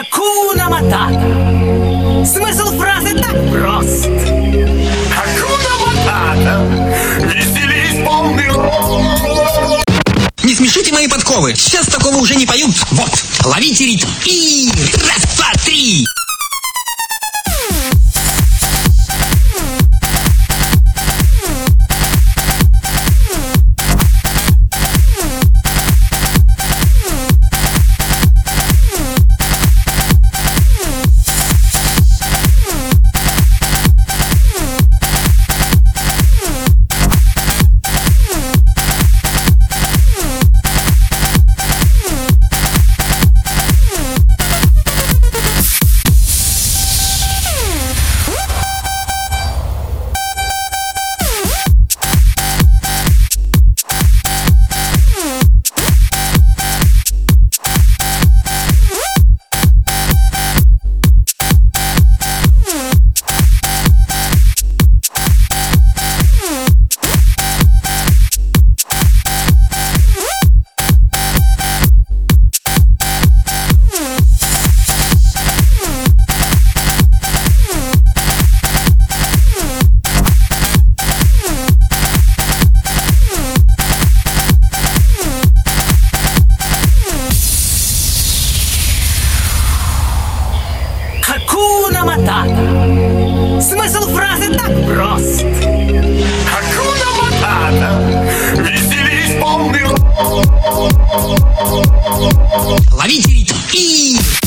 Хакуна Матата. Смысл фразы так прост. Хакуна Матата. Веселись полный рост. Не смешите мои подковы. Сейчас такого уже не поют. Вот, ловите ритм. И раз, два, три. Хакуна Матата. Смысл фразы так прост. Хакуна Матата. Веселись полный рост. Ловите ритм. И